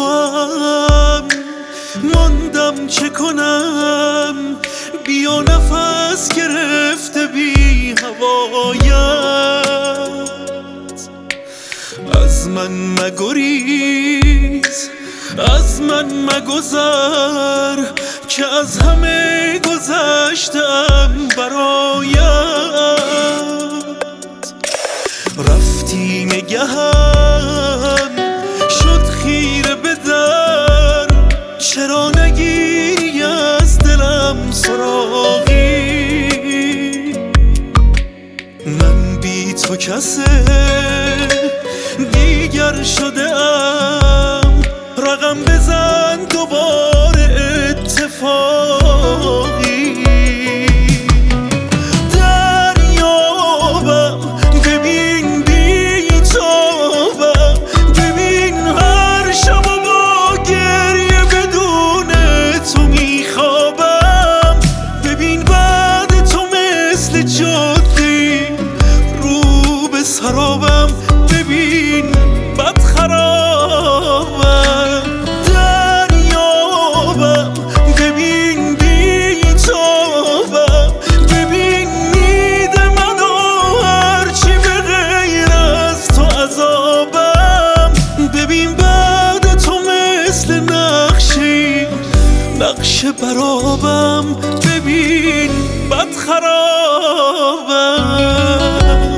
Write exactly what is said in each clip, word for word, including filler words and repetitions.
هم ماندم چه کنم، بیا نفس گرفته بی هوایت، از من مگریز از من مگذر که از همه گذشتم برایت. رفتی نگهم شد خیره به در، چرا نگیری از دلم سراغی؟ من بی تو کسه دیگر شده ام، رقم بزن دوباره اتفاقی. دریابم ببین بی تابم، ببین هر شب و با گریه بدون تو میخوابم، ببین بعد تو مثل جادی رو به سرابم، ببین بد خرابم. دریابم ببین بی تابم، ببین نید منو هرچی به غیر از تو عذابم، ببین بعد تو مثل نقشی نقش برابم، ببین بد خرابم.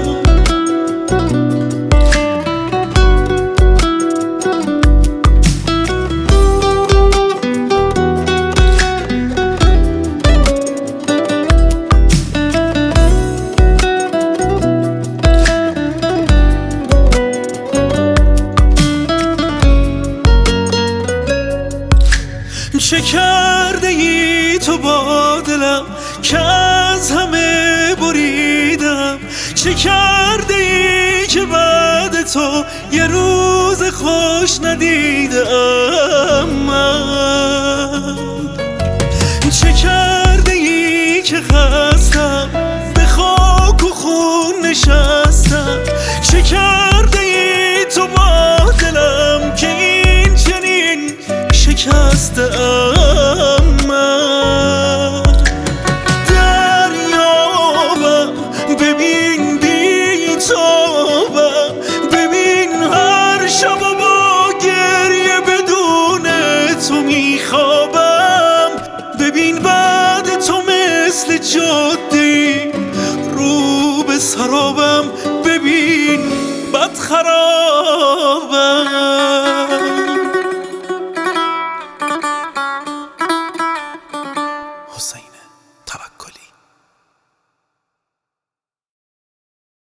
چه کرده ای تو با دلم که از همه بریدم؟ چه کرده ای که بعد تو یه روز خوش ندیدم من؟ چه کرده ای که خستم به خاک و خون نشستم؟ چه کرده ای تو با دلم که این چنین شکستم من؟ دریابم ببین بی تابم، ببین هر شب و با گریه بدون تو میخوابم، ببین بعد تو مثل جادی رو به سرابم، ببین بد خرابم.